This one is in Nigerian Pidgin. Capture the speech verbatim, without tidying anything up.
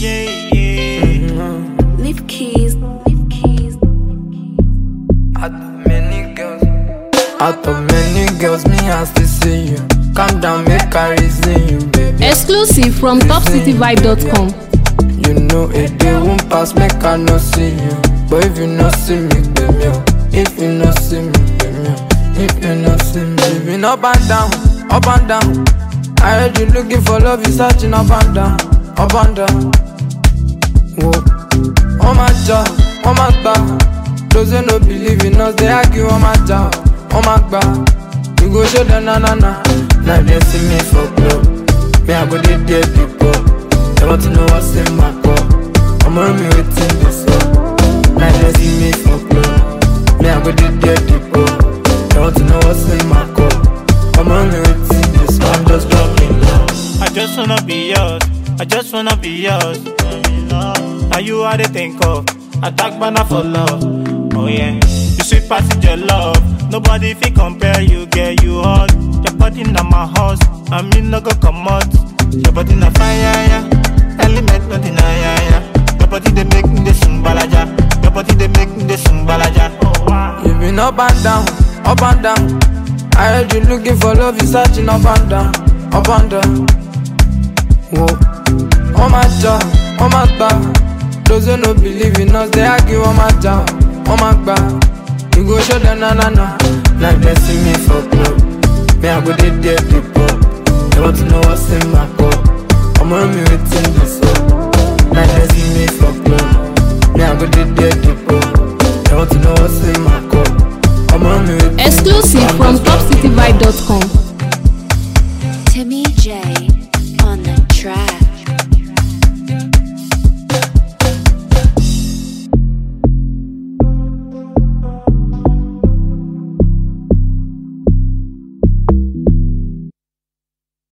Yeah, yeah. Mm-hmm. Leave keys, leave keys. Out of many girls, out of many girls, me I still see you. Calm down, make I reason you, baby. Exclusive from top city vibe dot com. You know it, they won't pass, make I no see you. But if you no see me, baby, if you no see me, baby, if you no see me, living up and down, up and down. I heard you looking for love, you searching up and down, up and down. Whoa, oh my job, oh my God. Those who no believe in us, they argue on my job, oh my God. You go show them na na na. Now they see me for club. Me I go dey there people. They want to know what's in my cup. I'm on me waiting this up. Now they see me for club. Me I go dey there people. They want to know what's in my cup. I'm on me waiting this up. I'm just dropping love. I just wanna be yours. I just wanna be yours. Now you are the think of. Attack banner for love. Oh yeah. You sweet passenger love. Nobody fi compare you, get you hot. Your body na my horse. I mean no go come out. Your body na fire, yeah. Element no deny, yeah, yeah. Your body they make me the sing balaja. Your body they make me the sing balaja. Oh wow. You been up and down, up and down. I heard you looking for love, you searching up and down, up and down. Whoa, oh my job, oh my God. Those who no believe in us, they argue on my job, oh my God. You go show them na na na. Like they see me for club. Me I go dey there people. They want to know what's in my cup. I'm on me waiting this up.